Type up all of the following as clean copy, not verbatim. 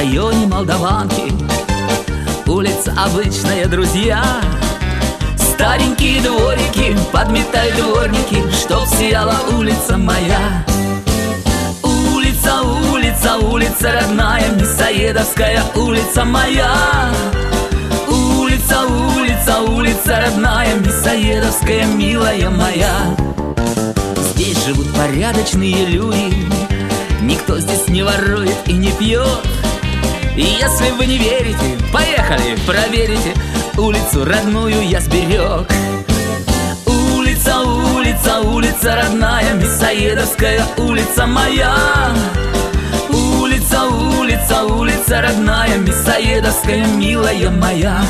районе Молдаванки. Улица обычная, друзья, старенькие дворики, подметают дворники, чтоб сияла улица моя. Улица, улица, улица родная, Мясоедовская улица моя. Улица, улица, улица родная, Мясоедовская, милая моя. Здесь живут порядочные люди, никто здесь не ворует и не пьет. И если вы не верите, поехали, проверите, улицу родную я сберег. Улица, улица, улица родная, Мясоедовская улица моя. Улица, улица, улица родная, Мясоедовская, милая моя.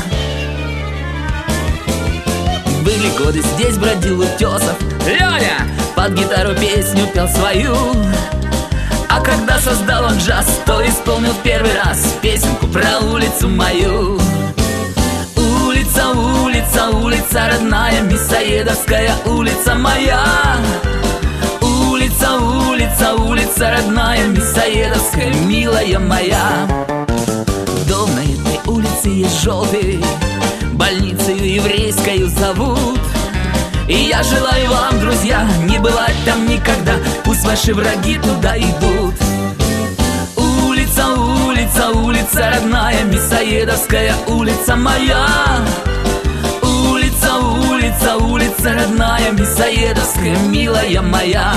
Были годы, здесь бродил Утесов, Леня под гитару песню пел свою. А когда создал он джаз, то исполнил в первый раз песенку про улицу мою. Улица, улица, улица родная, Мясоедовская улица моя. Улица, улица, улица родная, Мясоедовская, милая моя. Дом на этой улице есть желтый, больницу еврейскую зовут. И я желаю вам, друзья, не бывать там никогда, пусть ваши враги туда идут. Улица, улица, улица родная, Мясоедовская улица моя. Улица, улица, улица родная, Мясоедовская, милая моя.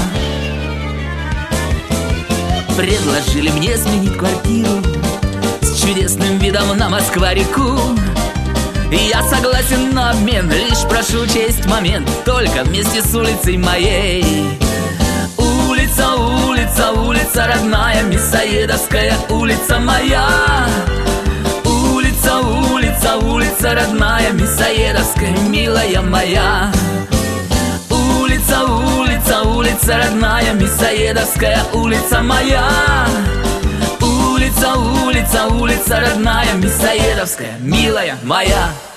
Предложили мне сменить квартиру с чудесным видом на Москва-реку. И я согласен на обмен, лишь прошу учесть момент, только вместе с улицей моей. Улица, улица, улица родная, Мясоедовская улица моя. Улица, улица, улица родная, Мясоедовская, милая моя. Улица, улица, улица родная, Мясоедовская улица моя. Улица, улица, улица родная, Мясоедовская, милая моя.